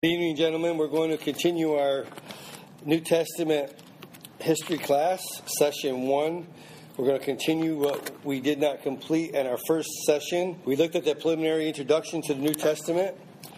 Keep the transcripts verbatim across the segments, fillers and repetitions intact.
Good evening, gentlemen. We're going to continue our New Testament history class, session one. We're going to continue what we did not complete in our first session. We looked at the preliminary introduction to the New Testament,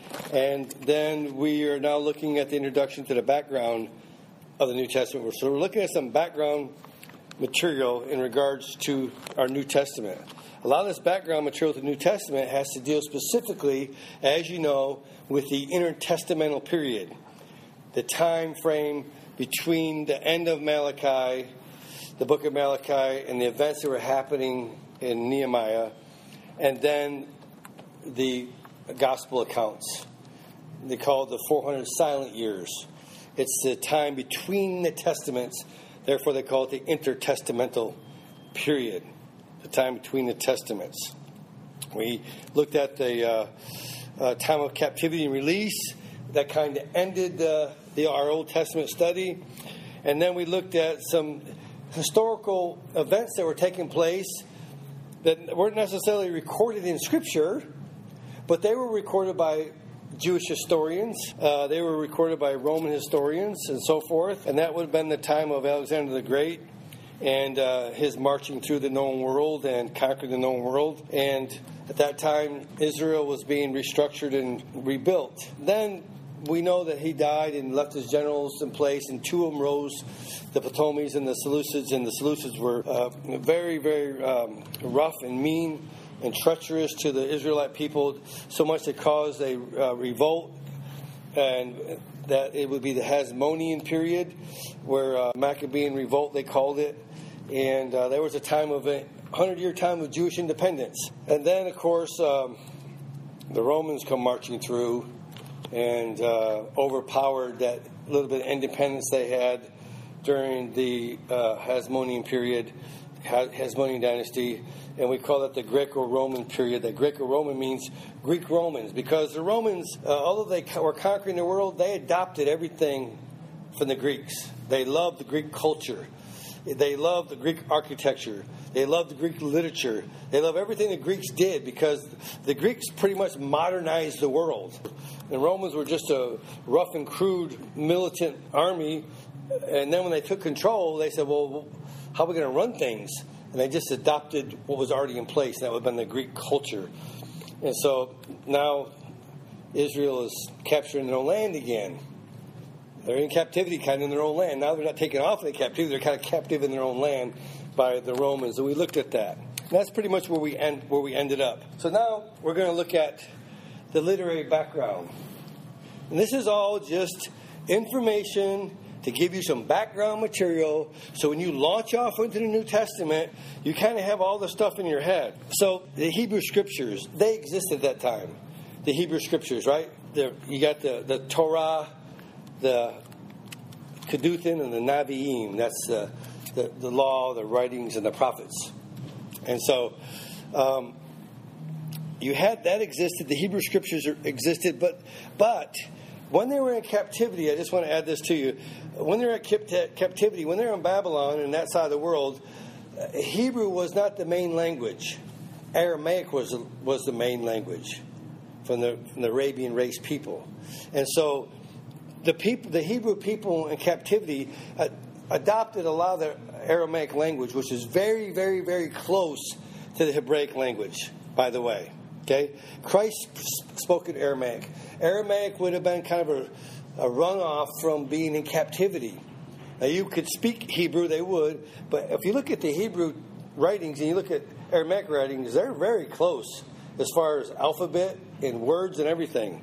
and then we are now looking at the introduction to the background of the New Testament. So we're looking at some background material in regards to our New Testament. A lot of this background material to the New Testament has to deal specifically, as you know, with the intertestamental period, the time frame between the end of Malachi, the book of Malachi, and the events that were happening in Nehemiah, and then the gospel accounts. They call it the four hundred silent years. It's the time between the testaments, therefore they call it the intertestamental period, the time between the testaments. We looked at the uh, uh, time of captivity and release. That kind of ended uh, the, our Old Testament study. And then we looked at some historical events that were taking place that weren't necessarily recorded in Scripture, but they were recorded by Jewish historians. Uh, they were recorded by Roman historians and so forth. And that would have been the time of Alexander the Great and uh, his marching through the known world and conquering the known world. And at that time, Israel was being restructured and rebuilt. Then we know that he died and left his generals in place, and two of them rose, the Ptolemies and the Seleucids. And the Seleucids were uh, very, very um, rough and mean and treacherous to the Israelite people, so much it caused a uh, revolt, and that it would be the Hasmonean period, where uh, Maccabean revolt, they called it. And uh, there was a time of a hundred-year time of Jewish independence. And then, of course, um, the Romans come marching through and uh, overpowered that little bit of independence they had during the uh, Hasmonean period, Hasmonean dynasty, and we call that the Greco-Roman period. That Greco-Roman means Greek Romans, because the Romans, uh, although they were conquering the world, they adopted everything from the Greeks. They loved the Greek culture. They loved the Greek architecture. They loved the Greek literature. They loved everything the Greeks did, because the Greeks pretty much modernized the world. The Romans were just a rough and crude militant army, and then when they took control, they said, well, how are we going to run things? And they just adopted what was already in place. That would have been the Greek culture. And so now Israel is capturing their own land again. They're in captivity kind of in their own land. Now they're not taken off in the captivity. They're kind of captive in their own land by the Romans. And we looked at that. And that's pretty much where we end, where we ended up. So now we're going to look at the literary background. And this is all just information to give you some background material, so when you launch off into the New Testament, you kind of have all the stuff in your head. So the Hebrew Scriptures, they existed at that time. The Hebrew Scriptures, right? The, you got the, the Torah, the Keduthin, and the Naviim. That's uh, the, the law, the writings, and the prophets. And so um, you had that existed. The Hebrew Scriptures existed, but but when they were in captivity, I just want to add this to you. When they were at captivity, when they were in Babylon and that side of the world, Hebrew was not the main language. Aramaic was was the main language from the, from the Arabian race people. And so the people, the Hebrew people in captivity uh, adopted a lot of the Aramaic language, which is very, very, very close to the Hebraic language, by the way. Okay? Christ spoke in Aramaic. Aramaic would have been kind of a, a runoff from being in captivity. Now, you could speak Hebrew, they would, but if you look at the Hebrew writings and you look at Aramaic writings, they're very close as far as alphabet and words and everything.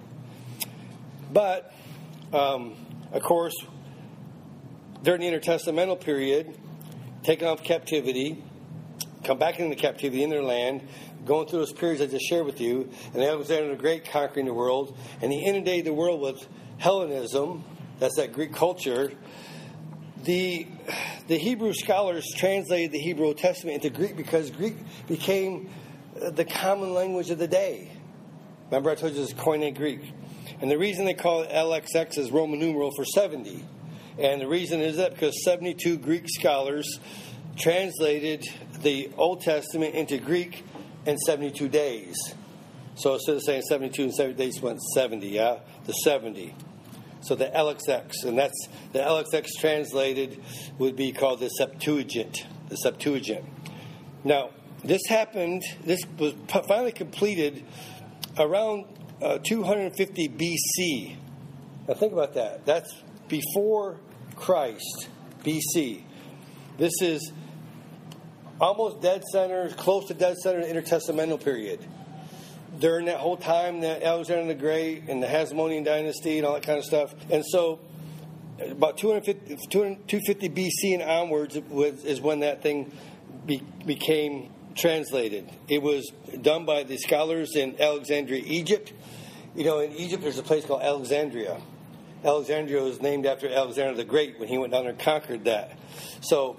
But, um, of course, during the intertestamental period, taken off captivity, come back into captivity in their land, going through those periods I just shared with you, and Alexander the Great conquering the world, and he inundated the world with Hellenism. That's that Greek culture. The the Hebrew scholars translated the Hebrew Old Testament into Greek because Greek became the common language of the day. Remember I told you this is Koine Greek. And the reason they call it L X X is Roman numeral for seventy. And the reason is that because seventy-two Greek scholars translated the Old Testament into Greek in seventy-two days. So instead of saying seventy-two and seventy, they just went seventy, yeah? The seventy. So the L X X, and that's the L X X translated would be called the Septuagint. The Septuagint. Now, this happened. This was finally completed around uh, two hundred fifty B C. Now think about that. That's before Christ, B C. This is almost dead center, close to dead center in the intertestamental period. During that whole time, that Alexander the Great and the Hasmonean dynasty and all that kind of stuff. And so about two hundred fifty, two hundred fifty B C and onwards was, is when that thing be, became translated. It was done by the scholars in Alexandria, Egypt. You know, in Egypt there's a place called Alexandria. Alexandria was named after Alexander the Great when he went down there and conquered that. So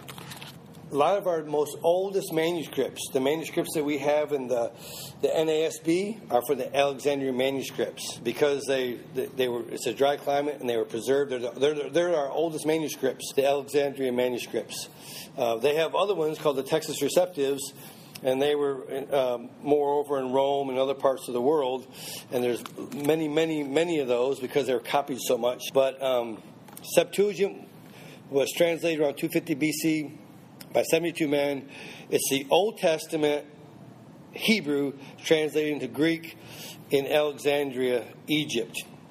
a lot of our most oldest manuscripts, the manuscripts that we have in the the N A S B, are for the Alexandrian manuscripts because they, they they were it's a dry climate and they were preserved. They're they're, they're our oldest manuscripts, the Alexandrian manuscripts. Uh, they have other ones called the Textus Receptives, and they were um, more over in Rome and other parts of the world. And there's many, many, many of those because they're copied so much. But um, Septuagint was translated around two fifty B C by seventy-two men. It's the Old Testament Hebrew translated into Greek in Alexandria, Egypt.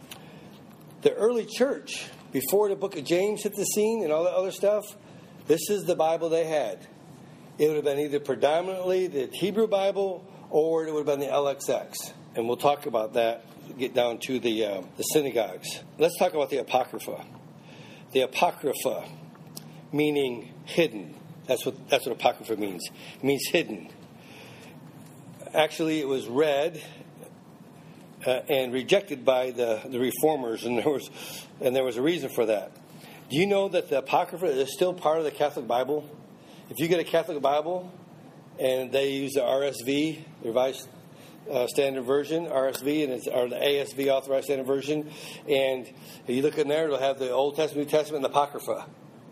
The early church, before the book of James hit the scene and all that other stuff, this is the Bible they had. It would have been either predominantly the Hebrew Bible or it would have been the L X X. And we'll talk about that, get down to the, uh, the synagogues. Let's talk about the Apocrypha. The Apocrypha, meaning hidden. That's what that's what Apocrypha means. It means hidden. Actually, it was read uh, and rejected by the, the reformers, and there was and there was a reason for that. Do you know that the Apocrypha is still part of the Catholic Bible? If you get a Catholic Bible and they use the R S V, the Revised uh, Standard Version, R S V, and it's or the A S V, Authorized Standard Version, and if you look in there, it'll have the Old Testament, New Testament, and the Apocrypha.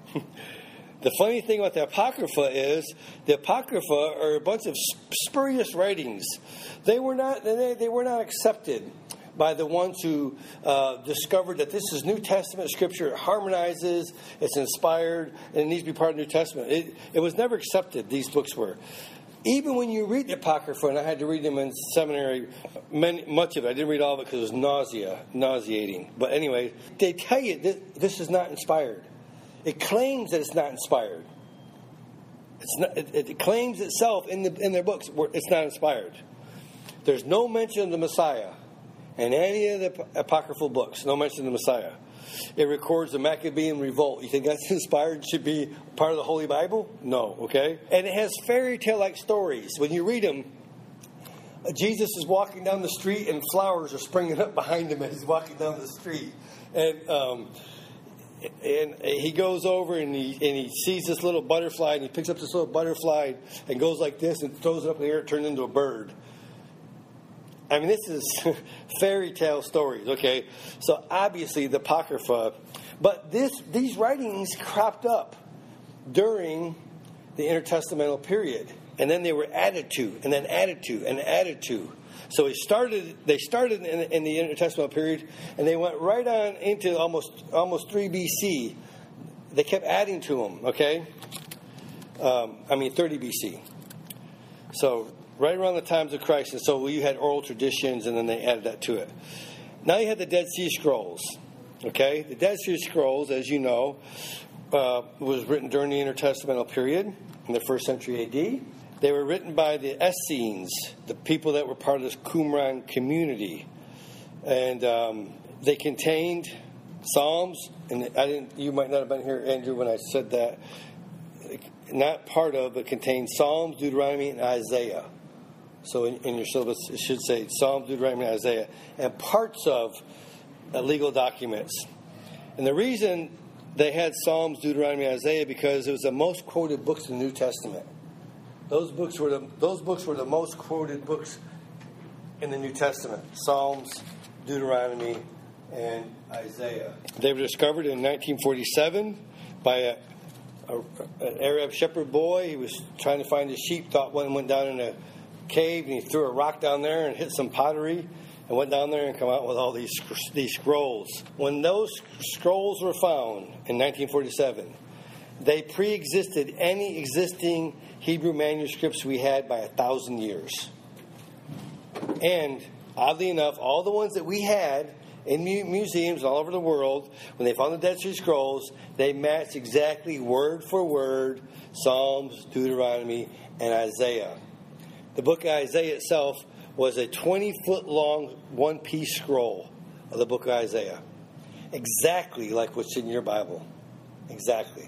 The funny thing about the Apocrypha is the Apocrypha are a bunch of spurious writings. They were not they, they were not accepted by the ones who uh, discovered that this is New Testament scripture. It harmonizes, it's inspired, and it needs to be part of the New Testament. It, it was never accepted, these books were. Even when you read the Apocrypha, and I had to read them in seminary, many, much of it, I didn't read all of it because it was nausea, nauseating. But anyway, they tell you that this is not inspired. It claims that it's not inspired. It's not, it, it claims itself in the in their books where it's not inspired. There's no mention of the Messiah in any of the apocryphal books. No mention of the Messiah. It records the Maccabean revolt. You think that's inspired? Should be part of the Holy Bible? No. Okay. And it has fairy tale like stories. When you read them, Jesus is walking down the street and flowers are springing up behind him as he's walking down the street, and. Um, And he goes over and he and he sees this little butterfly and he picks up this little butterfly and goes like this and throws it up in the air. It turns into a bird. I mean, this is fairy tale stories. Okay, so obviously the Apocrypha, but this these writings cropped up during the intertestamental period, and then they were added to, and then added to, and added to. So it started. They started in, in the intertestamental period, and they went right on into almost almost three B C. They kept adding to them. Okay, um, I mean thirty B C. So right around the times of Christ, and so you had oral traditions, and then they added that to it. Now you had the Dead Sea Scrolls. Okay, the Dead Sea Scrolls, as you know, uh, was written during the intertestamental period in the first century A D. They were written by the Essenes, the people that were part of this Qumran community, and um, they contained Psalms. And I didn't. You might not have been here, Andrew, when I said that. Not part of, but contained Psalms, Deuteronomy, and Isaiah. So in, in your syllabus, it should say Psalms, Deuteronomy, and Isaiah, and parts of uh, legal documents. And the reason they had Psalms, Deuteronomy, and Isaiah because it was the most quoted books in the New Testament. Those books were the those books were the most quoted books in the New Testament: Psalms, Deuteronomy, and Isaiah. They were discovered in nineteen forty-seven by a, a, an Arab shepherd boy. He was trying to find his sheep. Thought one went down in a cave, and he threw a rock down there and hit some pottery, and went down there and come out with all these these scrolls. When those scrolls were found in nineteen forty-seven, they pre-existed any existing Hebrew manuscripts we had by a thousand years. And oddly enough, all the ones that we had in mu- museums all over the world, when they found the Dead Sea Scrolls, they matched exactly word for word Psalms, Deuteronomy, and Isaiah. The book of Isaiah itself was a twenty-foot-long one-piece scroll of the book of Isaiah. Exactly like what's in your Bible. Exactly.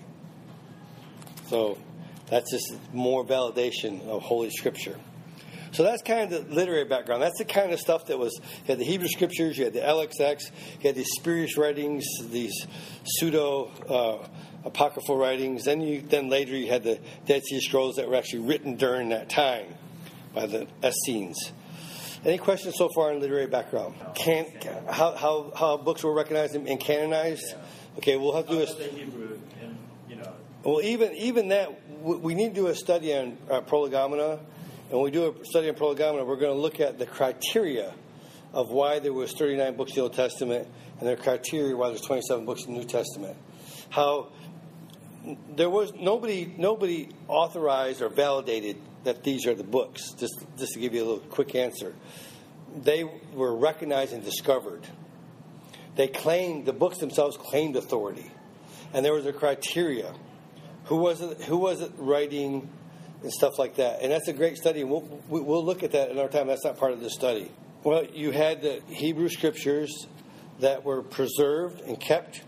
So that's just more validation of Holy Scripture. So that's kind of the literary background. That's the kind of stuff that was, you had the Hebrew Scriptures, you had the L X X, you had these spurious writings, these pseudo uh, apocryphal writings. Then you, then later you had the Dead Sea Scrolls that were actually written during that time by the Essenes. Any questions so far on literary background? Can, how, how how books were recognized and canonized? Okay, we'll have to do a... The Hebrew, and, you know. Well, even even that, we need to do a study on uh, Prolegomena. And when we do a study on Prolegomena, we're going to look at the criteria of why there was thirty-nine books in the Old Testament and the criteria why there's twenty-seven books in the New Testament. How there was nobody nobody authorized or validated that these are the books. Just just to give you a little quick answer, they were recognized and discovered. They claimed, the books themselves claimed authority, and there was a criteria. Who was it? Who was it writing? And stuff like that. And that's a great study. We'll, we'll look at that in our time. That's not part of the study. Well, you had the Hebrew Scriptures that were preserved and kept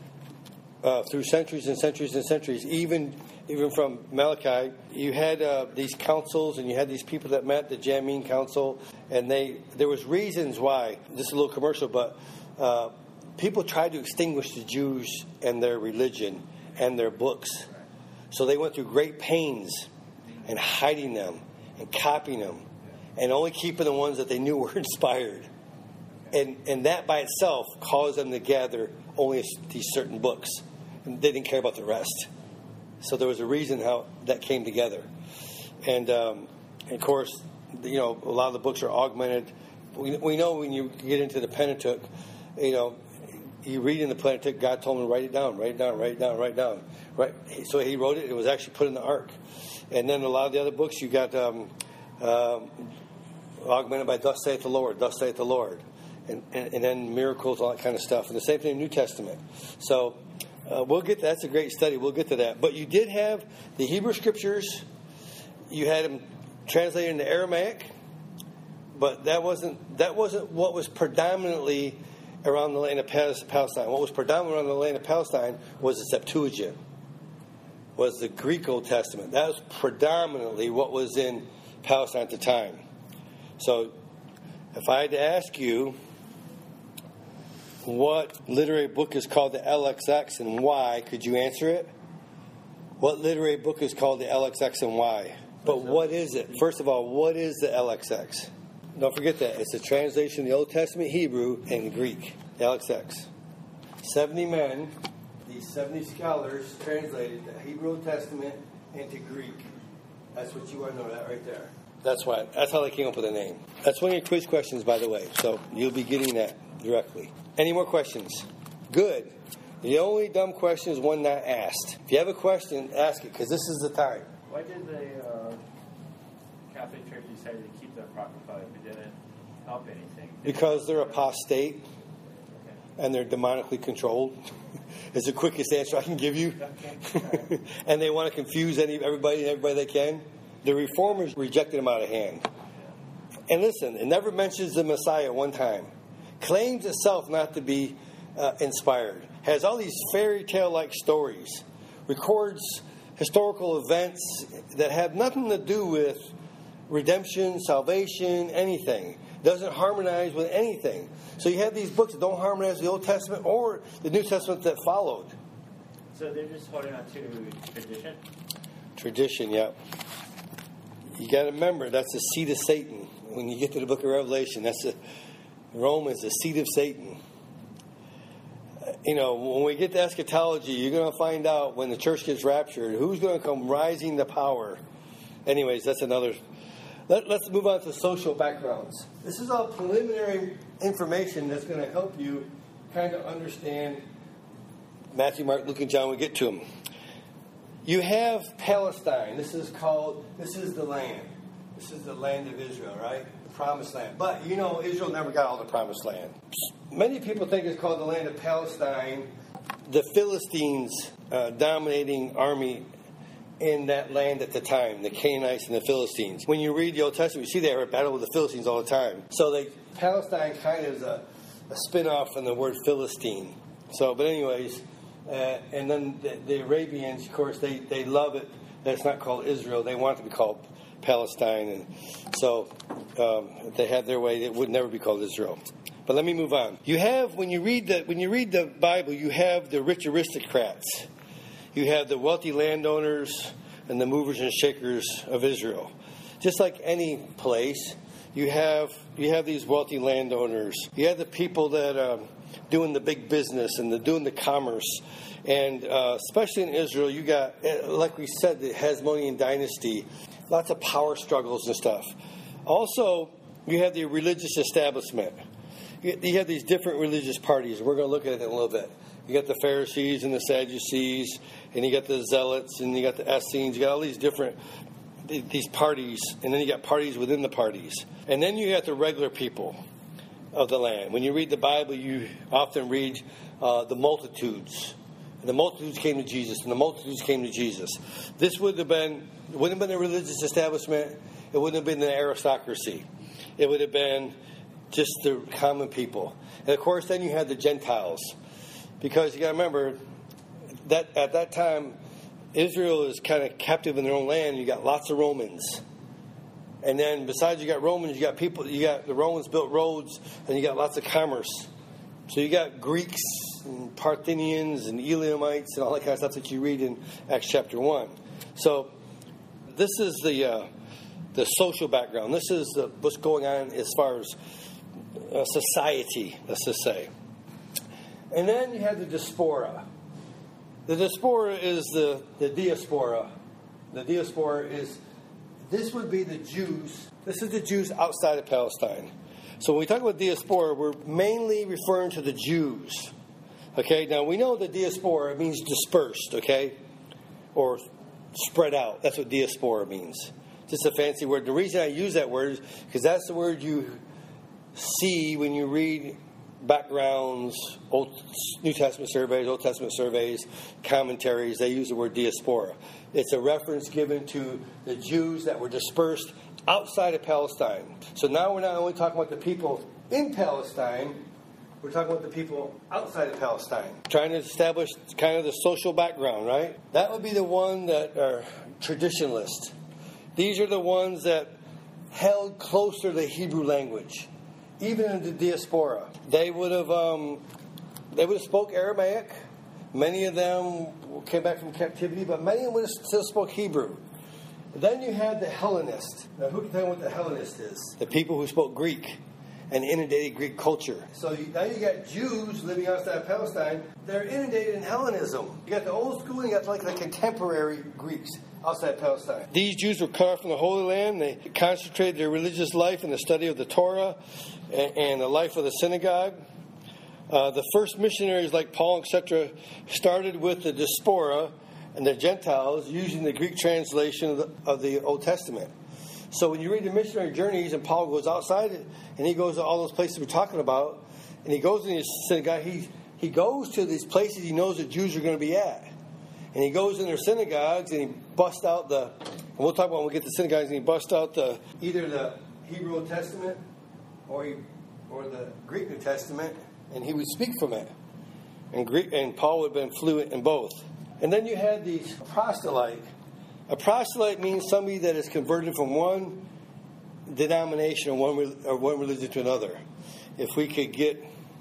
uh, through centuries and centuries and centuries. Even even from Malachi, you had uh, these councils and you had these people that met, the Jameen Council, and they there was reasons why. This is a little commercial, but uh, people tried to extinguish the Jews and their religion and their books. So they went through great pains and hiding them, and copying them, and only keeping the ones that they knew were inspired. And and that by itself caused them to gather only these certain books. And they didn't care about the rest. So there was a reason how that came together. And, um, and of course, you know, a lot of the books are augmented. We, we know when you get into the Pentateuch, you know, you read in the Pentateuch, God told him to write it down, write it down, write it down, write it down. Right? So he wrote it. It was actually put in the Ark. And then a lot of the other books, you got um, um, augmented by thus saith the Lord, thus saith the Lord. And, and, and then miracles, all that kind of stuff. And the same thing in the New Testament. So uh, we'll get that. That's a great study. We'll get to that. But you did have the Hebrew Scriptures. You had them translated into Aramaic. But that wasn't that wasn't what was predominantly around the land of Palestine. What was predominant around the land of Palestine was the Septuagint. Was the Greek Old Testament. That was predominantly what was in Palestine at the time. So, if I had to ask you what literary book is called the L X X and why, could you answer it? What literary book is called the L X X and why? But what is it? First of all, what is the L X X? Don't forget that. It's a translation of the Old Testament Hebrew and Greek. The L X X. seventy men... These seventy scholars translated the Hebrew Old Testament into Greek. That's what you want to know, that right there. That's why. That's how they came up with the name. That's one of your quiz questions, by the way. So you'll be getting that directly. Any more questions? Good. The only dumb question is one not asked. If you have a question, ask it, because this is the time. Why did the uh, Catholic Church decide to keep the Apocrypha if it didn't help anything? Because they're apostate. And they're demonically controlled. Is the quickest answer I can give you. And they want to confuse any, everybody and everybody they can. The Reformers rejected them out of hand. And listen, it never mentions the Messiah one time. Claims itself not to be uh, inspired. Has all these fairy tale-like stories. Records historical events that have nothing to do with redemption, salvation, anything. Doesn't harmonize with anything. So you have these books that don't harmonize with the Old Testament or the New Testament that followed. So they're just holding on to tradition? Tradition, yeah. You got to remember, that's the seed of Satan. When you get to the book of Revelation, that's the Romans, the seed of Satan. You know, when we get to eschatology, you're going to find out when the church gets raptured, who's going to come rising to power. Anyways, that's another... Let, let's move on to social backgrounds. This is all preliminary information that's going to help you kind of understand Matthew, Mark, Luke, and John. We'll get to them. You have Palestine. This is called, this is the land. This is the land of Israel, right? The promised land. But, you know, Israel never got all the promised land. Many people think it's called the land of Palestine. The Philistines uh, dominating army in that land at the time, the Canaanites and the Philistines. When you read the Old Testament, you see they were at battle with the Philistines all the time. So they, Palestine kind of is a, a spin-off from the word Philistine. So, but anyways... Uh, and then the, the Arabians, of course, they, they love it that it's not called Israel. They want it to be called Palestine. And so um, if they had their way, it would never be called Israel. But let me move on. You have, when you read the, when you read the Bible, you have the rich aristocrats. You have the wealthy landowners and the movers and shakers of Israel. Just like any place, you have you have these wealthy landowners. You have the people that... Um, doing the big business and the doing the commerce. And uh, especially in Israel, you got, like we said, the Hasmonean dynasty, lots of power struggles and stuff. Also, you have the religious establishment. You, you have these different religious parties. We're going to look at it in a little bit. You got the Pharisees and the Sadducees, and you got the Zealots, and you got the Essenes. You got all these different, these parties, and then you got parties within the parties. And then you got the regular people of the land. When you read the Bible, you often read uh, the multitudes. And the multitudes came to Jesus, and the multitudes came to Jesus. This would have been, it wouldn't have been a religious establishment. It wouldn't have been the aristocracy. It would have been just the common people. And of course, then you had the Gentiles. Because you got to remember, that at that time, Israel is kind of captive in their own land. You got lots of Romans. And then besides you got Romans, you got people, you got the Romans built roads, and you got lots of commerce. So you got Greeks and Parthians and Elamites and all that kind of stuff that you read in Acts chapter one. So this is the uh, the social background. This is the, what's going on as far as uh, society, let's just say. And then you have the diaspora. The diaspora is the, the diaspora. The diaspora is... This would be the Jews. This is the Jews outside of Palestine. So when we talk about diaspora, we're mainly referring to the Jews. Okay, now we know the diaspora means dispersed, okay? Or spread out. That's what diaspora means. Just a fancy word. The reason I use that word is because that's the word you see when you read backgrounds, Old, New Testament surveys, Old Testament surveys, commentaries. They use the word diaspora. It's a reference given to the Jews that were dispersed outside of Palestine. So now we're not only talking about the people in Palestine, we're talking about the people outside of Palestine. Trying to establish kind of the social background, right? That would be the one that are traditionalists. These are the ones that held closer to the Hebrew language. Even in the diaspora, they would have um, they would have spoke Aramaic. Many of them came back from captivity, but many of them would have still spoke Hebrew. Then you had the Hellenists. Now, who can tell me what the Hellenist is? The people who spoke Greek and inundated Greek culture. So you, now you got Jews living outside of Palestine. They're inundated in Hellenism. You got the old school and you got like the contemporary Greeks outside Palestine. These Jews were cut off from the Holy Land. They concentrated their religious life in the study of the Torah and, and the life of the synagogue. Uh, the first missionaries like Paul, et cetera, started with the diaspora and the Gentiles using the Greek translation of the, of the Old Testament. So when you read the missionary journeys and Paul goes outside and he goes to all those places we're talking about, and he goes in his synagogue, he, he goes to these places he knows the Jews are going to be at. And he goes in their synagogues and he busts out the, and we'll talk about when we get to synagogues, and he busts out the either the Hebrew Old Testament or he, or the Greek New Testament, and he would speak from it. And Greek, and Paul would have been fluent in both. And then you had the proselyte. A proselyte means somebody that is converted from one denomination or one or one religion to another. If we could get,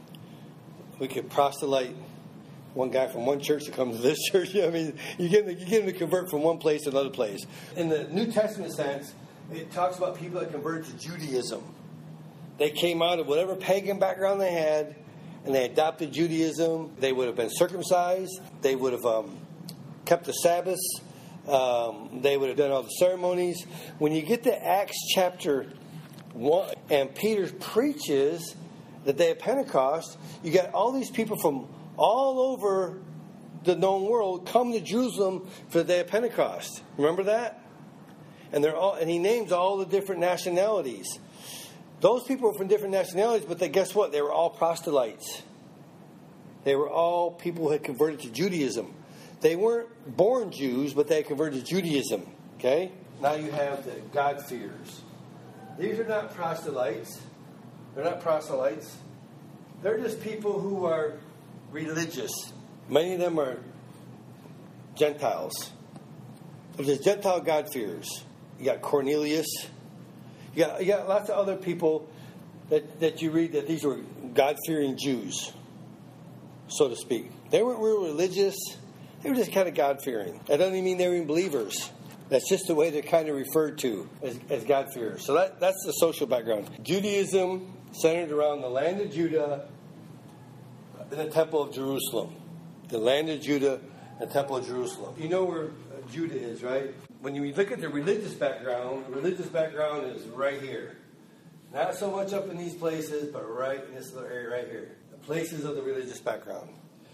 we could proselyte one guy from one church to come to this church. I mean, you get him, you get him to convert from one place to another place. In the New Testament sense, it talks about people that converted to Judaism. They came out of whatever pagan background they had, and they adopted Judaism. They would have been circumcised. They would have um, kept the Sabbath. Um, they would have done all the ceremonies. When you get to Acts chapter one, and Peter preaches, the day of Pentecost, you got all these people from all over the known world come to Jerusalem for the day of Pentecost. Remember that? And they're all, and he names all the different nationalities. Those people were from different nationalities, but they, guess what? They were all proselytes. They were all people who had converted to Judaism. They weren't born Jews, but they had converted to Judaism. Okay? Now you have the God-fearers. These are not proselytes. They're not proselytes. They're just people who are religious. Many of them are Gentiles. There's Gentile God-fearers. You got Cornelius. You got, you got lots of other people that, that you read that these were God-fearing Jews, so to speak. They weren't real religious. They were just kind of God-fearing. That doesn't even mean they were even believers. That's just the way they're kind of referred to as, as God-fearers. So that, that's the social background. Judaism centered around the land of Judah and the Temple of Jerusalem. The land of Judah and the Temple of Jerusalem. You know where Judah is, right? When you look at the religious background, the religious background is right here. Not so much up in these places, but right in this little area right here. The places of the religious background.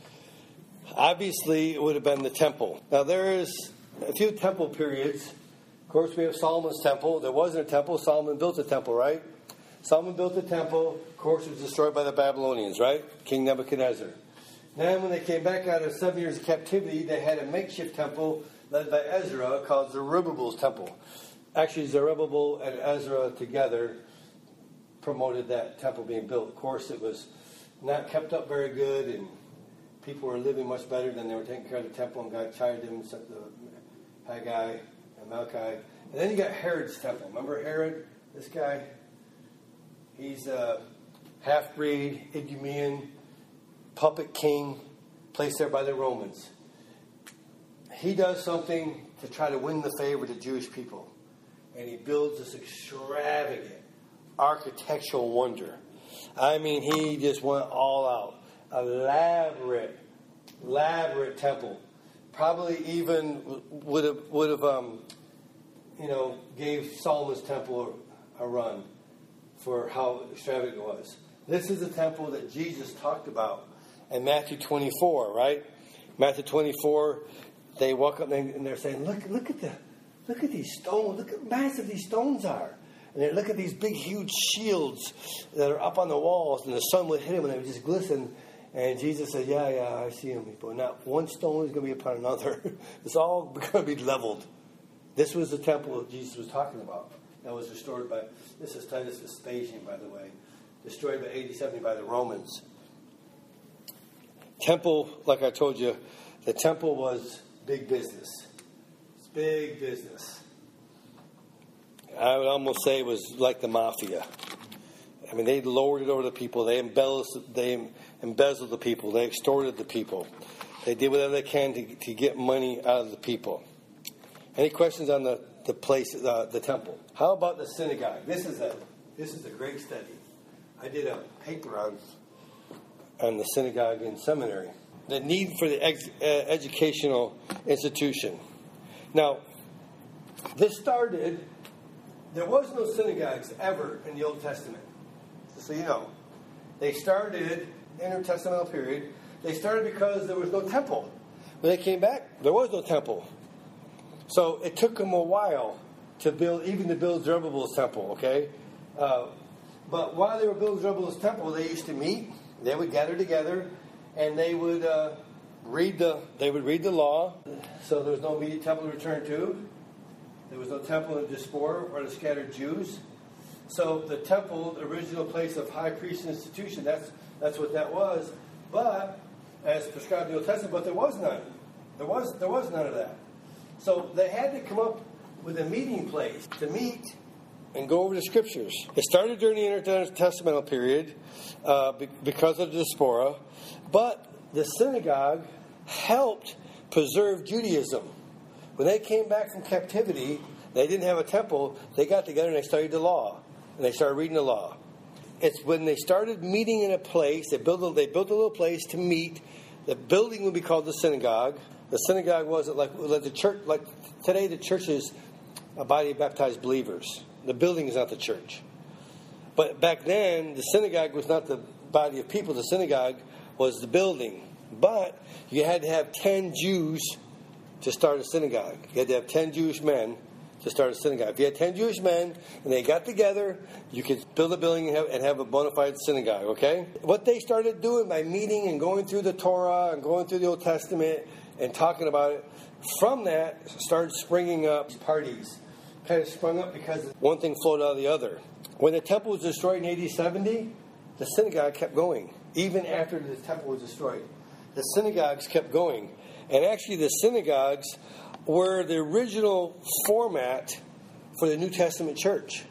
Obviously, it would have been the temple. Now, there is a few temple periods. Of course, we have Solomon's temple. There wasn't a temple. Solomon built a temple, right? Solomon built the temple. Of course, it was destroyed by the Babylonians, right? King Nebuchadnezzar. Then, when they came back out of seven years of captivity, they had a makeshift temple led by Ezra called Zerubbabel's temple. Actually, Zerubbabel and Ezra together promoted that temple being built. Of course, it was not kept up very good, and people were living much better than they were taking care of the temple, and God chided them, sent the Haggai and Malachi. And then you got Herod's temple. Remember Herod? This guy? He's a half-breed, Idumean, puppet king, placed there by the Romans. He does something to try to win the favor of the Jewish people. And he builds this extravagant architectural wonder. I mean, he just went all out. Elaborate, elaborate temple. Probably even would have, would have um, you know, gave Solomon's temple a run for how extravagant it was. This is the temple that Jesus talked about in Matthew twenty-four, right? Matthew twenty-four, they walk up and they're saying, "Look, look at the, look at these stones. Look how massive these stones are." And they look at these big, huge shields that are up on the walls, and the sun would hit them, and they would just glisten. And Jesus said, "Yeah, yeah, I see them, but not one stone is going to be upon another. It's all going to be leveled." This was the temple that Jesus was talking about. That was restored by, this is Titus Vespasian, by the way, destroyed by A D seventy by the Romans. Temple, like I told you, the temple was big business. It's big business. I would almost say it was like the mafia. I mean, they lowered it over the people. They embellished, they embezzled the people. They extorted the people. They did whatever they can to, to get money out of the people. Any questions on the, the place, uh, the temple? How about the synagogue? This is a this is a great study. I did a paper on on the synagogue in seminary. The need for the ex, uh, educational institution. Now, this started. There was no synagogues ever in the Old Testament. Just so you know, they started intertestamental period. They started because there was no temple. When they came back, there was no temple. So it took them a while to build, even to build Zerubbabel's temple, okay? Uh, but while they were building Zerubbabel's temple, they used to meet. They would gather together, and they would uh, read the they would read the law. So there was no immediate temple to return to. There was no temple in Diaspora or the scattered Jews. So the temple, the original place of high priest institution, that's that's what that was. But as prescribed in the Old Testament, but there was none. There was there was none of that. So they had to come up with a meeting place to meet and go over the scriptures. It started during the intertestamental period uh, because of the diaspora, but the synagogue helped preserve Judaism. When they came back from captivity, they didn't have a temple. They got together and they studied the law, and they started reading the law. It's when they started meeting in a place. They built a, they built a little place to meet. The building would be called the synagogue. The synagogue wasn't like, like the church. Like today, the church is a body of baptized believers. The building is not the church. But back then, the synagogue was not the body of people. The synagogue was the building. But you had to have ten Jews to start a synagogue. You had to have ten Jewish men to start a synagogue. If you had ten Jewish men and they got together, you could build a building and have, and have a bona fide synagogue, okay? What they started doing by meeting and going through the Torah and going through the Old Testament and talking about it, from that started springing up parties. Kind of sprung up because one thing flowed out of the other. When the temple was destroyed in A D seventy, the synagogue kept going. Even after the temple was destroyed, the synagogues kept going. And actually the synagogues were the original format for the New Testament church.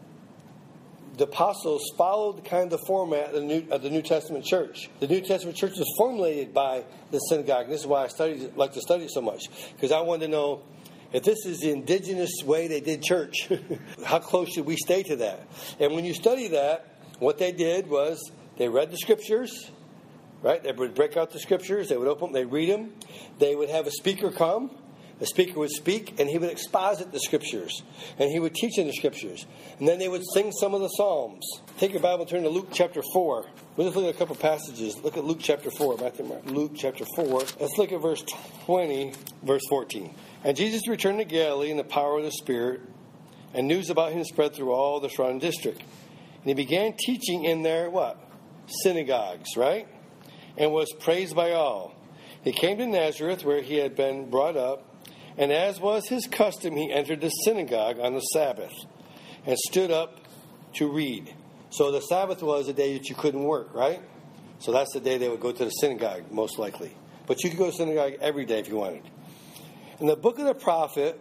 The apostles followed kind of the format of the New, of the New Testament church. The New Testament church was formulated by the synagogue. This is why I studied, like to study it so much. Because I wanted to know, if this is the indigenous way they did church, how close should we stay to that? And when you study that, what they did was they read the scriptures, right? They would break out the scriptures. They would open them. They'd read them. They would have a speaker come. The speaker would speak, and he would exposit the scriptures. And he would teach in the scriptures. And then they would sing some of the Psalms. Take your Bible and turn to Luke chapter four. We'll just look at a couple passages. Look at Luke chapter four. Matthew, Mark. Luke chapter four. Let's look at verse twenty, verse fourteen. And Jesus returned to Galilee in the power of the Spirit, and news about him spread through all the surrounding district. And he began teaching in their, what? Synagogues, right? And was praised by all. He came to Nazareth, where he had been brought up, and as was his custom, he entered the synagogue on the Sabbath, and stood up to read. So the Sabbath was a day that you couldn't work, right? So that's the day they would go to the synagogue, most likely. But you could go to the synagogue every day if you wanted. And the book of the prophet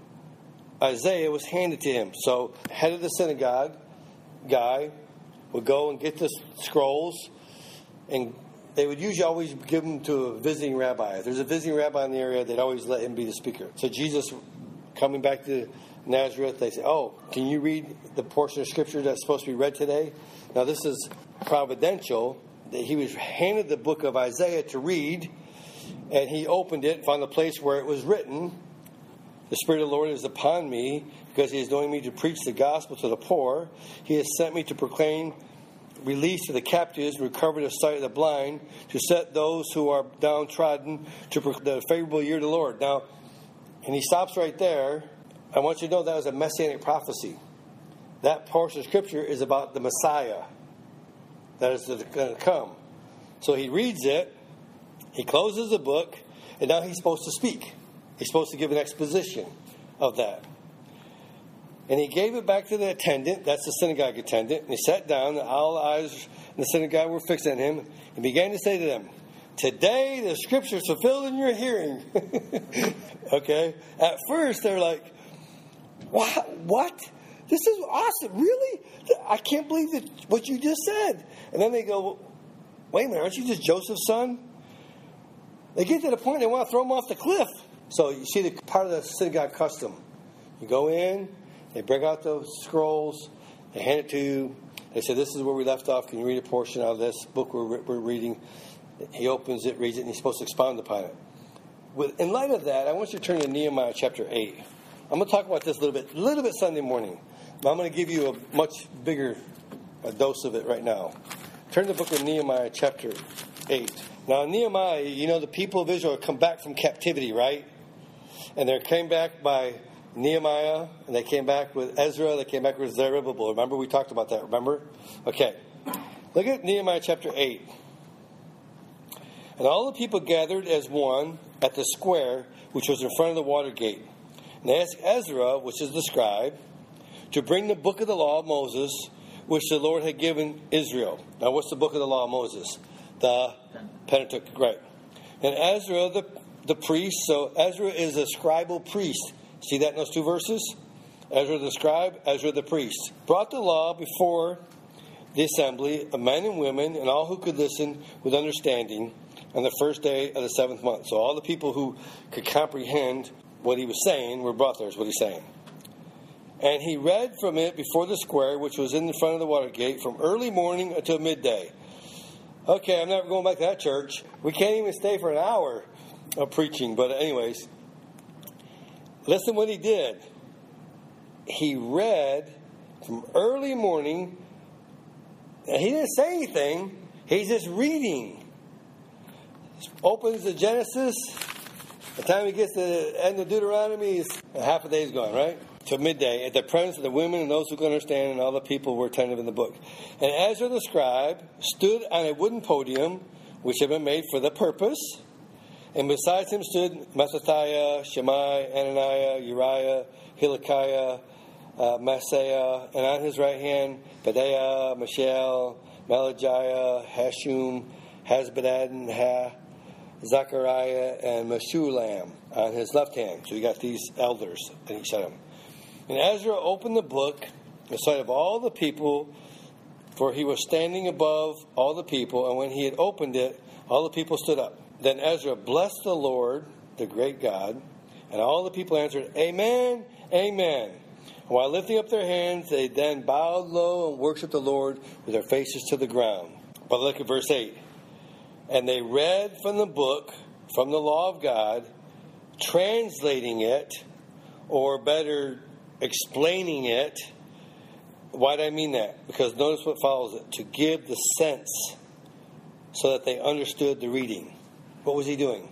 Isaiah was handed to him. So head of the synagogue guy would go and get the scrolls, and they would usually always give them to a visiting rabbi. If there's a visiting rabbi in the area, they'd always let him be the speaker. So Jesus, coming back to Nazareth, they say, oh, can you read the portion of Scripture that's supposed to be read today? Now, this is providential. He was handed the book of Isaiah to read, and he opened it and found the place where it was written, the Spirit of the Lord is upon me, because he has anointed me to preach the gospel to the poor. He has sent me to proclaim release to the captives, recovery of sight of the blind, to set those who are downtrodden, to proclaim the favorable year of the Lord. Now, and he stops right there. I want you to know that was a messianic prophecy. That portion of Scripture is about the Messiah that is going to come. So he reads it, he closes the book, and now he's supposed to speak. He's supposed to give an exposition of that. And he gave it back to the attendant, that's the synagogue attendant, and he sat down, and all the eyes in the synagogue were fixed on him, and began to say to them, today the Scripture is fulfilled in your hearing. Okay? At first, they're like, what? What? This is awesome. Really? I can't believe that what you just said. And then they go, wait a minute, aren't you just Joseph's son? They get to the point they want to throw him off the cliff. So you see the part of the synagogue custom. You go in, they break out the scrolls, they hand it to you. They say, this is where we left off. Can you read a portion out of this book we're, we're reading? He opens it, reads it, and he's supposed to expound upon it. With, in light of that, I want you to turn to Nehemiah chapter eight. I'm going to talk about this a little bit, a little bit Sunday morning. But I'm going to give you a much bigger a dose of it right now. Turn to the book of Nehemiah chapter eight. Now, in Nehemiah, you know, the people of Israel come back from captivity, right? And they came back by Nehemiah, and they came back with Ezra, they came back with Zerubbabel. Remember, we talked about that, remember? Okay. Look at Nehemiah chapter eight. And all the people gathered as one at the square, which was in front of the water gate. And they asked Ezra, which is the scribe, to bring the book of the law of Moses, which the Lord had given Israel. Now, what's the book of the law of Moses? The Pentateuch, right. And Ezra, the, the priest, so Ezra is a scribal priest. See that in those two verses? Ezra the scribe, Ezra the priest. Brought the law before the assembly of men and women and all who could listen with understanding on the first day of the seventh month. So all the people who could comprehend what he was saying were brought there, is what he's saying. And he read from it before the square, which was in the front of the water gate, from early morning until midday. Okay, I'm never going back to that church. We can't even stay for an hour of preaching. But anyways, listen what he did. He read from early morning, and he didn't say anything. He's just reading. Opens the Genesis. By the time he gets to the end of Deuteronomy, it's half a day's gone, right? To midday, at the presence of the women and those who could understand, and all the people were attentive in the book. And Ezra the scribe stood on a wooden podium, which had been made for the purpose. And besides him stood Mattithiah, Shammai, Ananiah, Uriah, Hilkiah, uh, Maaseiah, and on his right hand, Pedaiah, Mishael, Malchiah, Hashum, Hasbaddan, Ha, Zechariah, and Meshullam on his left hand. So you got these elders on each side of him. And Ezra opened the book in sight of all the people, for he was standing above all the people. And when he had opened it, all the people stood up. Then Ezra blessed the Lord, the great God, and all the people answered, Amen, Amen. And while lifting up their hands, they then bowed low and worshipped the Lord with their faces to the ground. But look at verse eight. And they read from the book, from the law of God, translating it, or better, explaining it. Why do I mean that? Because notice what follows it. To give the sense so that they understood the reading. What was he doing?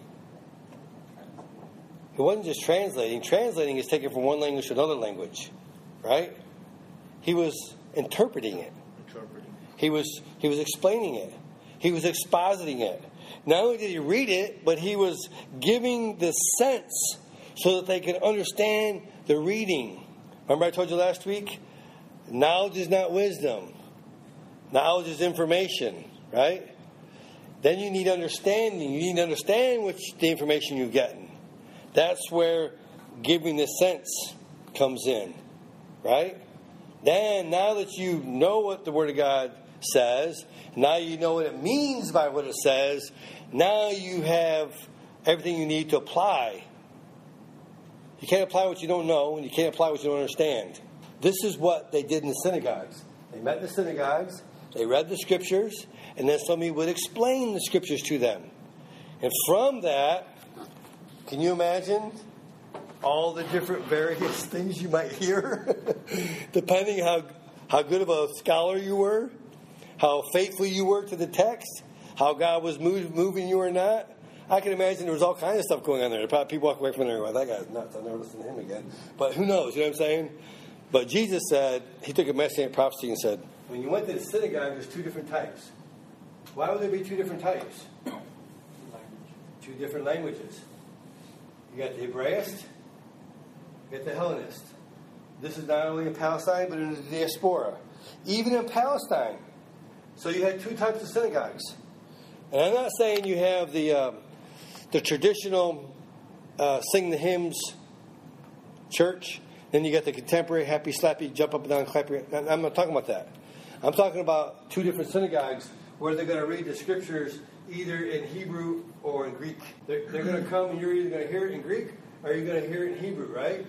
He wasn't just translating. Translating is taken from one language to another language. Right? He was interpreting it. Interpreting. He was he was explaining it. He was expositing it. Not only did he read it, but he was giving the sense so that they could understand the reading. Remember I told you last week? Knowledge is not wisdom. Knowledge is information, right? Then you need understanding. You need to understand what the information you're getting. That's where giving the sense comes in, right? Then, now that you know what the Word of God says, now you know what it means by what it says, now you have everything you need to apply. You can't apply what you don't know, and you can't apply what you don't understand. This is what they did in the synagogues. They met in the synagogues, they read the Scriptures, and then somebody would explain the Scriptures to them. And from that, can you imagine all the different various things you might hear? Depending how how good of a scholar you were, how faithful you were to the text, how God was move, moving you or not. I can imagine there was all kinds of stuff going on there. Probably people walk away from there and go, that guy's nuts, I'll never listen to him again. But who knows, you know what I'm saying? But Jesus said, he took a messianic prophecy and said, when you went to the synagogue, there's two different types. Why would there be two different types? Language. Two different languages. You got the Hebraist, you got the Hellenist. This is not only in Palestine, but in the diaspora. Even in Palestine. So you had two types of synagogues. And I'm not saying you have the uh, the traditional uh, sing the hymns church. Then you got the contemporary happy slappy jump up and down clap your. I'm not talking about that. I'm talking about two different synagogues where they're going to read the Scriptures either in Hebrew or in Greek. They're, they're going to come and you're either going to hear it in Greek or you're going to hear it in Hebrew, right?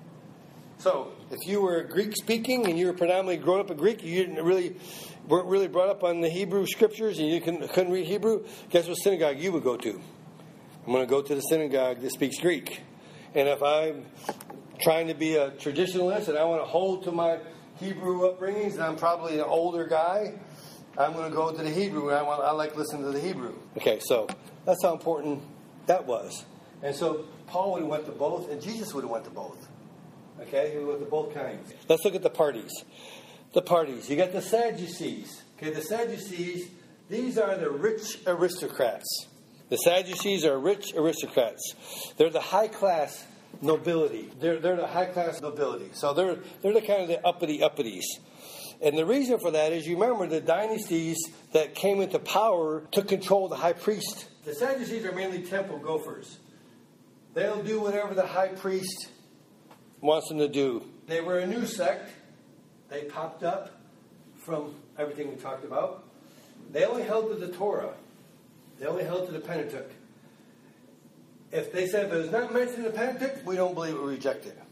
So if you were Greek speaking and you were predominantly grown up in Greek, you didn't really weren't really brought up on the Hebrew Scriptures and you couldn't, couldn't read Hebrew, guess what synagogue you would go to? I'm going to go to the synagogue that speaks Greek. And if I'm trying to be a traditionalist and I want to hold to my Hebrew upbringings and I'm probably an older guy, I'm going to go to the Hebrew and I, want, I like listening to the Hebrew. Okay, so that's how important that was. And so Paul would have went to both and Jesus would have went to both. Okay, he would have went to both kinds. Let's look at the parties. The parties. You got the Sadducees. Okay, the Sadducees, these are the rich aristocrats. The Sadducees are rich aristocrats. They're the high class nobility. They're, they're the high class nobility. So they're they're the kind of the uppity uppities. And the reason for that is you remember the dynasties that came into power took control of the high priest. The Sadducees are mainly temple gophers. They'll do whatever the high priest wants them to do. They were a new sect. They popped up from everything we talked about. They only held to the Torah. They only held to the Pentateuch. If they said if it was not mentioned in the Pentateuch, we don't believe it, we reject it.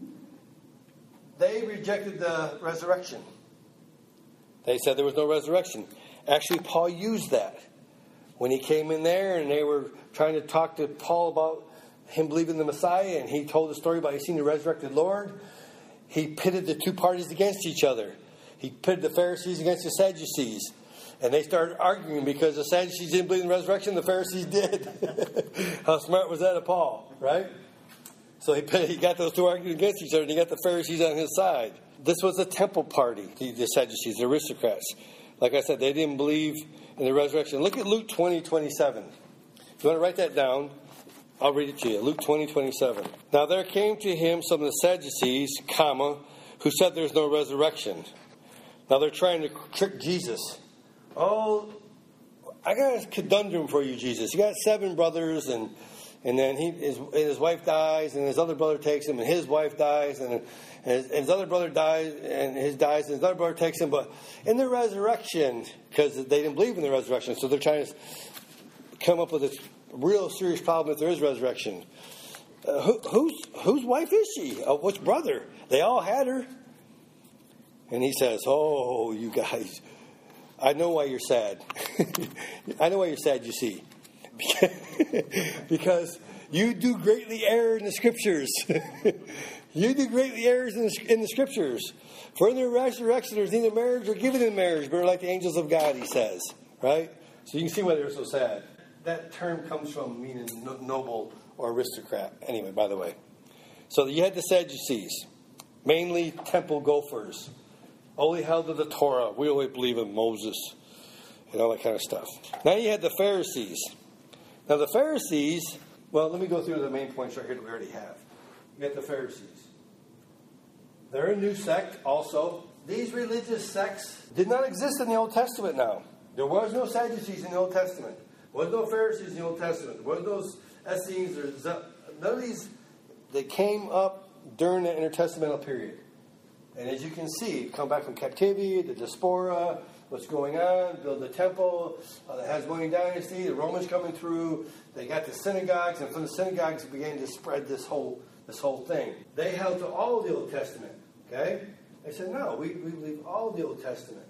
They rejected the resurrection. They said there was no resurrection. Actually, Paul used that. When he came in there and they were trying to talk to Paul about him believing the Messiah, and he told the story about he seen the resurrected Lord, he pitted the two parties against each other. He pitted the Pharisees against the Sadducees. And they started arguing because the Sadducees didn't believe in the resurrection, the Pharisees did. How smart was that of Paul, right? So he, he got those two arguing against each other, and he got the Pharisees on his side. This was a temple party, the, the Sadducees, the aristocrats. Like I said, they didn't believe in the resurrection. Look at Luke twenty, twenty-seven. If you want to write that down, I'll read it to you. Luke twenty, twenty-seven. Now there came to him some of the Sadducees, comma, who said there's no resurrection. Now they're trying to trick Jesus. Oh, I got a conundrum for you, Jesus. You got seven brothers, and and then he his, and his wife dies, and his other brother takes him, and his wife dies, and, and, his, and his other brother dies, and his dies, and his other brother takes him. But in the resurrection, because they didn't believe in the resurrection, so they're trying to come up with a real serious problem if there is resurrection. Uh, who, whose whose wife is she? Of which brother? They all had her. And he says, "Oh, you guys, I know why you're sad. I know why you're sad, you see. Because you do greatly err in the Scriptures. You do greatly err in the, in the Scriptures. For in the resurrection, there's neither marriage or given in marriage, but are like the angels of God," he says. Right? So you can see why they're so sad. That term comes from meaning noble or aristocrat. Anyway, by the way. So you had the Sadducees, mainly temple gophers. Only held to the Torah. We only believe in Moses and all that kind of stuff. Now you had the Pharisees. Now the Pharisees, well, let me go through the main points right here that we already have. You got the Pharisees. They're a new sect also. These religious sects did not exist in the Old Testament now. There was no Sadducees in the Old Testament. There was no Pharisees in the Old Testament. There was no Essenes or Ze- none of these. They came up during the intertestamental period. And as you can see, come back from captivity, the diaspora, what's going on, build the temple, uh, the Hasmonean dynasty, the Romans coming through, they got the synagogues, and from the synagogues began to spread this whole this whole thing. They held to all of the Old Testament, okay? They said, no, we, we believe all of the Old Testament.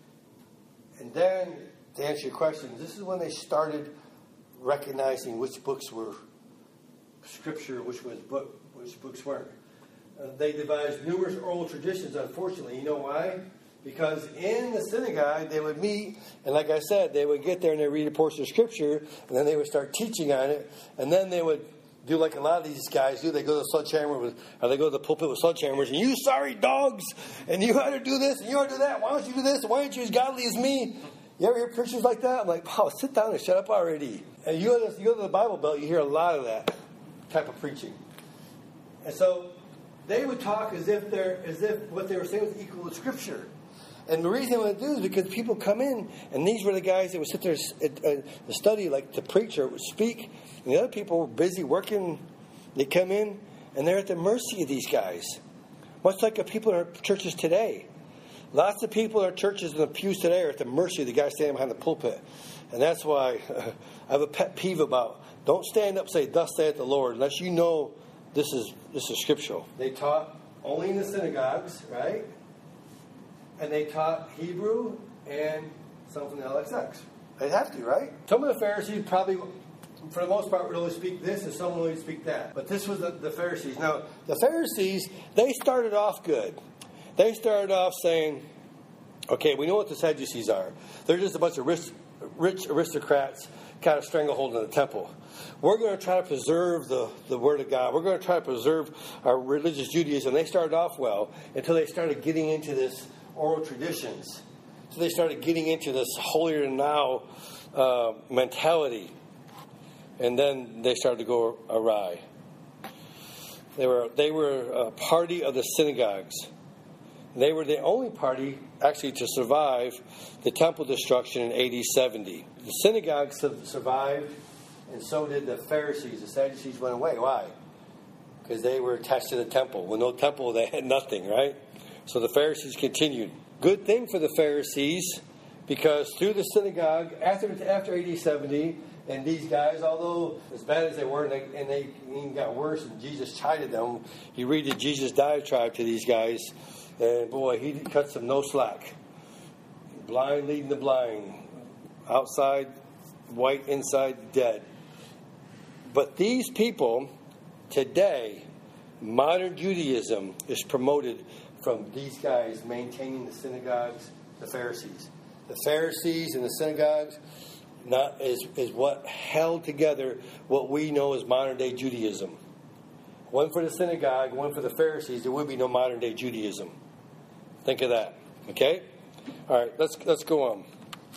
And then, to answer your question, this is when they started recognizing which books were Scripture, which was book, which books weren't. Uh, they devised numerous oral traditions, unfortunately. You know why? Because in the synagogue, they would meet, and like I said, they would get there and they read a portion of Scripture, and then they would start teaching on it, and then they would do like a lot of these guys do. They go to the sledgehammer with, or they go to the pulpit with sledgehammers, and you sorry dogs, and you ought to do this, and you ought to do that. Why don't you do this? Why aren't you as godly as me? You ever hear preachers like that? I'm like, wow, sit down and shut up already. And you go to, you go to the Bible Belt, you hear a lot of that type of preaching. And so they would talk as if they're as if what they were saying was equal to Scripture. And the reason they would do is because people come in, and these were the guys that would sit there and study, like the preacher would speak, and the other people were busy working. They come in, and they're at the mercy of these guys. Much like the people in our churches today. Lots of people in our churches in the pews today are at the mercy of the guy standing behind the pulpit. And that's why uh, I have a pet peeve about, don't stand up and say, "Thus saith the Lord," unless you know this is this is scriptural. They taught only in the synagogues, right? And they taught Hebrew and some from the L X X. They'd have to, right? Some of the Pharisees probably, for the most part, would only speak this, and some would only speak that. But this was the, the Pharisees. Now, the Pharisees, they started off good. They started off saying, okay, we know what the Sadducees are. They're just a bunch of rich, rich aristocrats kind of stranglehold in the temple. We're going to try to preserve the, the Word of God. We're going to try to preserve our religious Judaism. They started off well until they started getting into this oral traditions. So they started getting into this holier-than-thou uh, mentality. And then they started to go awry. They were, they were a party of the synagogues. They were the only party, actually, to survive the temple destruction in A D seventy. The synagogues survived, and so did the Pharisees. The Sadducees went away. Why? Because they were attached to the temple. With no temple, they had nothing, right? So the Pharisees continued. Good thing for the Pharisees, because through the synagogue, after after A D seventy, and these guys, although as bad as they were, and they, and they even got worse, and Jesus chided them, you read the Jesus diatribe to these guys, and boy, he cuts them no slack. Blind leading the blind. Outside, white, inside, dead. But these people, today, modern Judaism is promoted from these guys maintaining the synagogues, the Pharisees. the Pharisees and the synagogues, not is, is what held together what we know as modern-day Judaism. One for the synagogue, one for the Pharisees, there would be no modern-day Judaism. Think of that. Okay? All right, let's let's go on.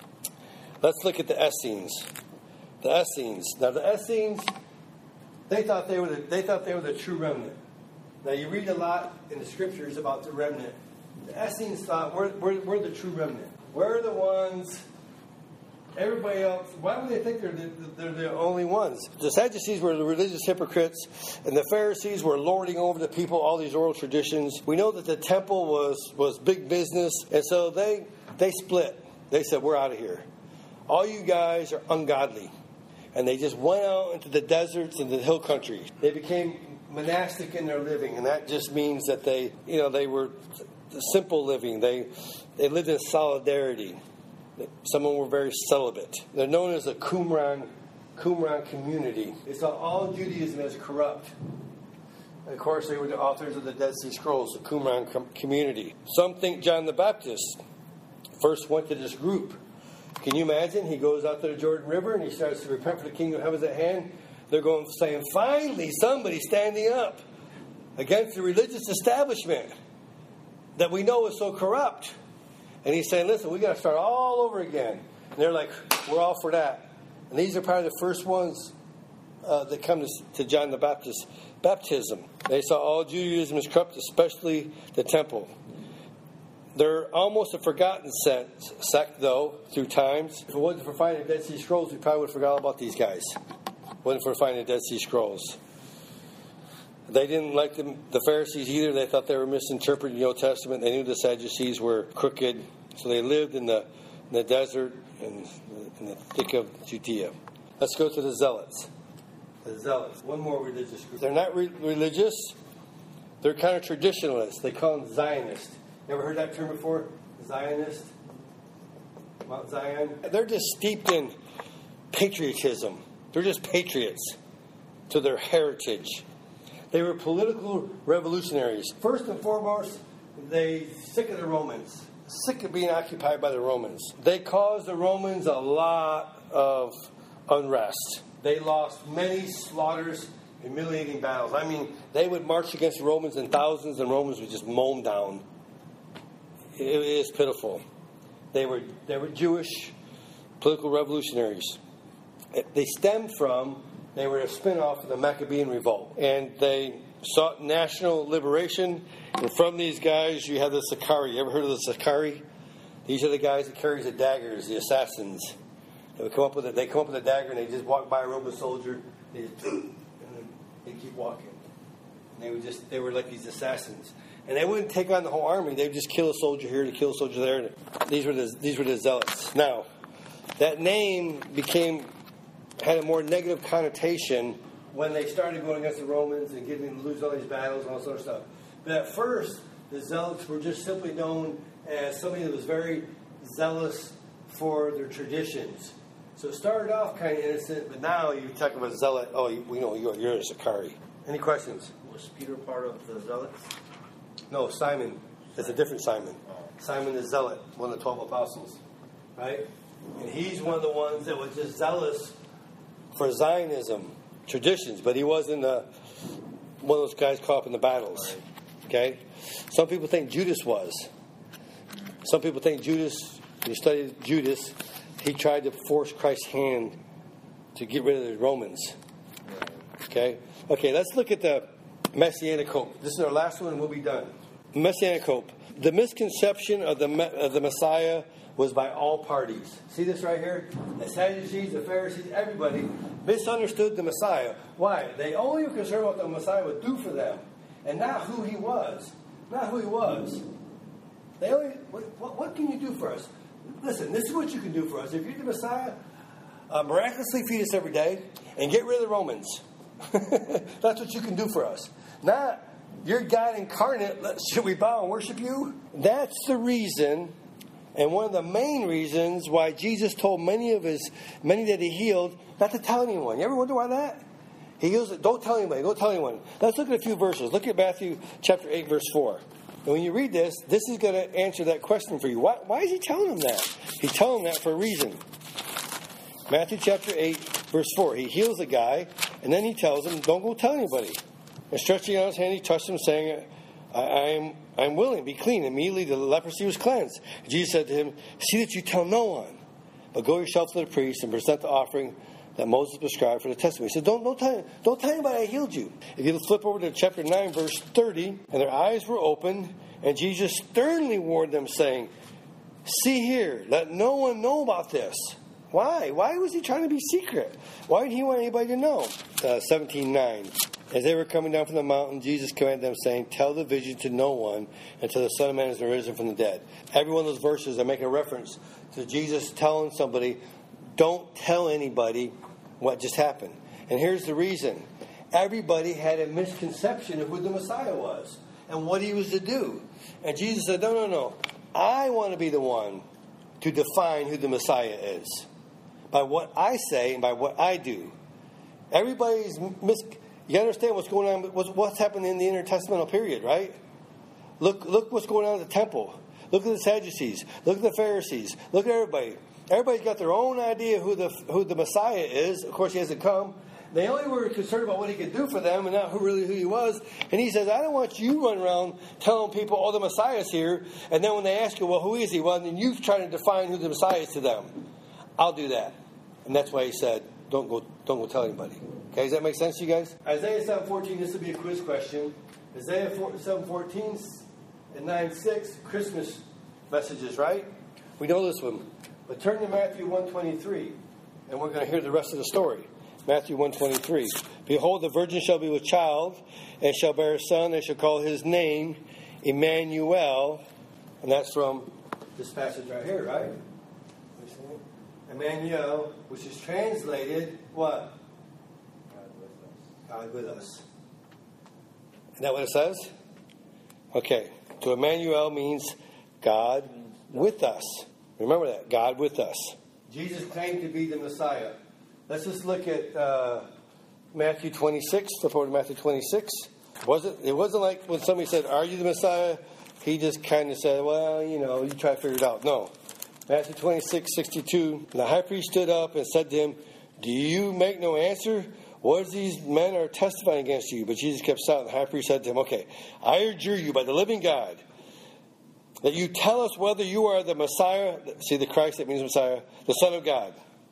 Let's look at the Essenes. The Essenes. Now, the Essenes, they thought they were the, they thought they were the true remnant. Now, you read a lot in the scriptures about the remnant. The Essenes thought, we're, we're, we're the true remnant. We're the ones, everybody else, why would they think they're the, they're the only ones? The Sadducees were the religious hypocrites, and the Pharisees were lording over the people all these oral traditions. We know that the temple was, was big business, and so they they split. They said, we're out of here. All you guys are ungodly. And they just went out into the deserts and the hill country. They became monastic in their living, and that just means that they, you know, they were simple living. They they lived in solidarity. Some of them were very celibate. They're known as the Qumran Qumran community. They saw all Judaism as corrupt. And of course, they were the authors of the Dead Sea Scrolls, the Qumran com- community. Some think John the Baptist first went to this group. Can you imagine? He goes out to the Jordan River and he starts to repent for the kingdom of heaven at hand. They're going saying, finally, somebody standing up against the religious establishment that we know is so corrupt. And he's saying, listen, we got to start all over again. And they're like, we're all for that. And these are probably the first ones uh, that come to, to John the Baptist baptism. They saw all Judaism as corrupt, especially the temple. They're almost a forgotten sect, sect, though, through times. If it wasn't for finding the Dead Sea Scrolls, we probably would have forgot about these guys. If it wasn't for finding the Dead Sea Scrolls. They didn't like the, the Pharisees either. They thought they were misinterpreting the Old Testament. They knew the Sadducees were crooked. So they lived in the, in the desert and in the thick of Judea. Let's go to the Zealots. The Zealots, one more religious group. They're not re- religious. They're kind of traditionalists. They call them Zionists. Ever heard that term before? Zionist? Mount Zion? They're just steeped in patriotism. They're just patriots to their heritage. They were political revolutionaries. First and foremost, they sick of the Romans. Sick of being occupied by the Romans. They caused the Romans a lot of unrest. They lost many slaughters, humiliating battles. I mean, they would march against the Romans in thousands, and Romans would just mow them down. It is pitiful. They were they were Jewish political revolutionaries. They stemmed from, they were a spin-off of the Maccabean Revolt. And they sought national liberation. And from these guys, you have the Sicarii. You ever heard of the Sicarii? These are the guys that carry the daggers, the assassins. They would come up with it. They come up with a dagger and they just walk by a Roman soldier. They just, and then they keep walking. And they would just they were like these assassins. And they wouldn't take on the whole army. They would just kill a soldier here to kill a soldier there. These were the these were the Zealots. Now, that name became had a more negative connotation when they started going against the Romans and getting losing all these battles and all sort of stuff. But at first, the Zealots were just simply known as somebody that was very zealous for their traditions. So it started off kind of innocent, but now you talk about a zealot. Oh, we know you're, you're a Sicarii. Any questions? Was Peter part of the Zealots? No, Simon. It's a different Simon. Simon the Zealot, one of the twelve apostles. Right? And he's one of the ones that was just zealous for Zionism, traditions, but he wasn't uh, one of those guys caught up in the battles. Okay? Some people think Judas was. Some people think Judas, when you study Judas, he tried to force Christ's hand to get rid of the Romans. Okay? Okay, let's look at the Messianic hope. This is our last one and we'll be done. Messianic hope. The misconception of the of the Messiah was by all parties. See this right here? The Sadducees, the Pharisees, everybody misunderstood the Messiah. Why? They only were concerned what the Messiah would do for them and not who he was. Not who he was. They only, what, what can you do for us? Listen, this is what you can do for us. If you're the Messiah, uh, miraculously feed us every day and get rid of the Romans. That's what you can do for us. Not, you're God incarnate, should we bow and worship you? That's the reason, and one of the main reasons why Jesus told many of his, many that he healed, not to tell anyone. You ever wonder why that? He heals it, don't tell anybody, don't tell anyone. Let's look at a few verses. Look at Matthew chapter eight, verse four. And when you read this, this is going to answer that question for you. Why, why is he telling them that? He's telling them that for a reason. Matthew chapter eight, verse four. He heals a guy, and then he tells him, don't go tell anybody. And stretching out his hand, he touched him, saying, I, I am I am willing, be clean. Immediately the leprosy was cleansed. And Jesus said to him, see that you tell no one, but go yourself to the priest and present the offering that Moses prescribed for the testimony. He said, don't, don't, tell, don't tell anybody I healed you. If you flip over to chapter nine, verse thirty, and their eyes were opened, and Jesus sternly warned them, saying, see here, let no one know about this. Why? Why was he trying to be secret? Why didn't he want anybody to know? Uh, seventeen nine. As they were coming down from the mountain, Jesus commanded them, saying, tell the vision to no one until the Son of Man is risen from the dead. Every one of those verses are making a reference to Jesus telling somebody, don't tell anybody what just happened. And here's the reason. Everybody had a misconception of who the Messiah was and what he was to do. And Jesus said, no, no, no. I want to be the one to define who the Messiah is by what I say and by what I do. Everybody's mis... You understand what's going on, what's happening in the intertestamental period, right? Look, look what's going on at the temple. Look at the Sadducees. Look at the Pharisees. Look at everybody. Everybody's got their own idea who the who the Messiah is. Of course, he hasn't come. They only were concerned about what he could do for them and not who really who he was. And he says, I don't want you running around telling people, oh, the Messiah's here. And then when they ask you, well, who is he? Well, then you trying to define who the Messiah is to them. I'll do that. And that's why he said, don't go, don't go tell anybody. Okay, does that make sense to you guys? Isaiah seven fourteen, this will be a quiz question. Isaiah seven fourteen and nine six, Christmas messages, right? We know this one. But turn to Matthew one twenty-three, and we're going to hear the rest of the story. Matthew one twenty-three. Behold, the virgin shall be with child, and shall bear a son, and shall call his name Emmanuel. And that's from this passage right here, right? Emmanuel, which is translated, what? God with us. Isn't that what it says? Okay. So Emmanuel means God with us. Remember that. God with us. Jesus claimed to be the Messiah. Let's just look at uh, Matthew twenty-six. Flip over to Matthew twenty-six. Wasn't, it wasn't like when somebody said, are you the Messiah? He just kind of said, well, you know, you try to figure it out. No. Matthew twenty-six sixty-two. The high priest stood up and said to him, do you make no answer? What is these men are testifying against you? But Jesus kept silent. The high priest said to him, okay, I adjure you by the living God that you tell us whether you are the Messiah. See, the Christ, that means Messiah, the Son of God.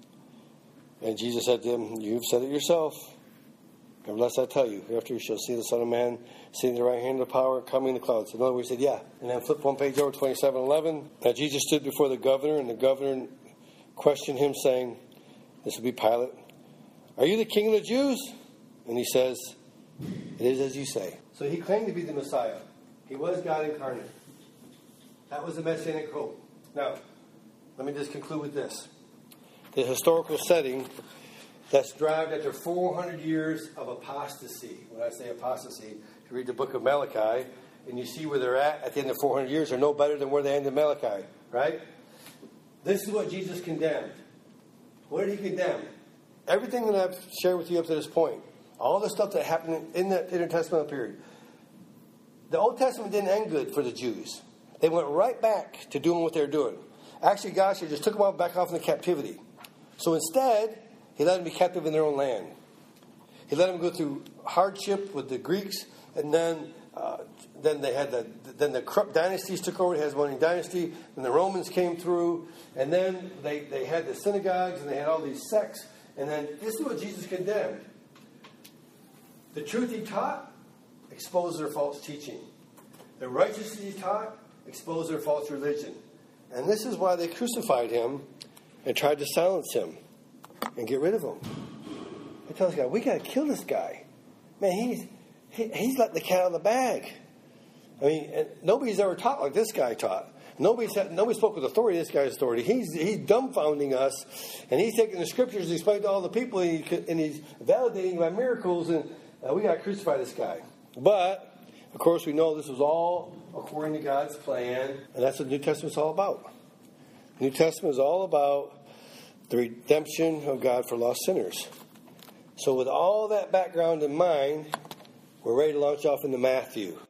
And Jesus said to him, you've said it yourself. Nevertheless, I tell you, after you shall see the Son of Man sitting in the right hand of the power, coming in the clouds. In other words, he said, yeah. And then flip one page over, twenty-seven eleven. Now Jesus stood before the governor, and the governor questioned him, saying, this will be Pilate, are you the king of the Jews? And he says, it is as you say. So he claimed to be the Messiah. He was God incarnate. That was the Messianic hope. Now, let me just conclude with this. The historical setting that's derived after four hundred years of apostasy. When I say apostasy, you read the book of Malachi, and you see where they're at at the end of four hundred years. They're no better than where they ended Malachi, right? This is what Jesus condemned. What did he condemn? Everything that I've shared with you up to this point, all the stuff that happened in the intertestamental period. The Old Testament didn't end good for the Jews. They went right back to doing what they were doing. Actually, God just took them off, back off into captivity. So instead, he let them be captive in their own land. He let them go through hardship with the Greeks, and then uh, then they had the then the corrupt dynasties took over. The Hasmonean dynasty, and the Romans came through, and then they, they had the synagogues, and they had all these sects. And then this is what Jesus condemned. The truth he taught exposed their false teaching. The righteousness he taught exposed their false religion. And this is why they crucified him and tried to silence him and get rid of him. They tell us, we got to kill this guy. Man, he's he, he's let the cat out of the bag. I mean, nobody's ever taught like this guy taught. Nobody said, nobody spoke with authority. This guy's authority. He's he's dumbfounding us, and he's taking the scriptures and explaining to all the people, and, he, and he's validating by miracles. And uh, we got to crucify this guy. But of course, we know this was all according to God's plan, and that's what the New Testament's all about. The New Testament is all about the redemption of God for lost sinners. So, with all that background in mind, we're ready to launch off into Matthew.